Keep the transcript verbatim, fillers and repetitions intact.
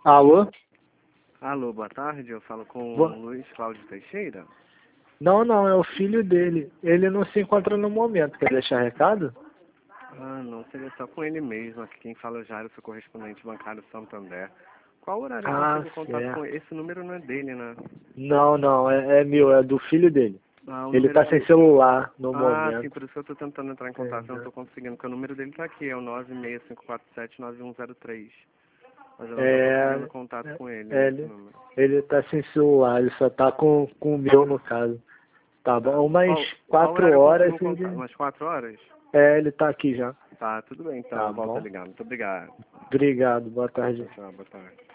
Alô? Alô, boa tarde, eu falo com Boa... o Luiz Cláudio Teixeira. Não, não, é o filho dele. Ele não se encontra no momento. Quer deixar recado? Ah, não, seria só com ele mesmo. Aqui quem fala é o Jairo, seu correspondente bancário Santander. Qual horário eu Ah, consigo contato com certo. ele? Esse número não é dele, né? Não, não, é, é meu, é do filho dele. Ah, o Ele número tá sem de... celular no Ah, sim, momento. por isso que eu tô tentando entrar em É, contato, não né? tô conseguindo, porque o número dele tá aqui, é o nove seis cinco quatro sete nove um zero três. Mas eu não tô conseguindo É, contato com ele é, nesse ele, número. ele tá sem celular, ele só tá com, com o meu no caso. Tá Tá. bom, umas Qual, qual quatro horário eu horas consigo contato? ele. Umas quatro horas? É, ele tá aqui já. Tá, tudo bem então, Tá eu volto a bom? ligar. Muito obrigado. Obrigado, boa tarde. Tchau, tchau, boa tarde.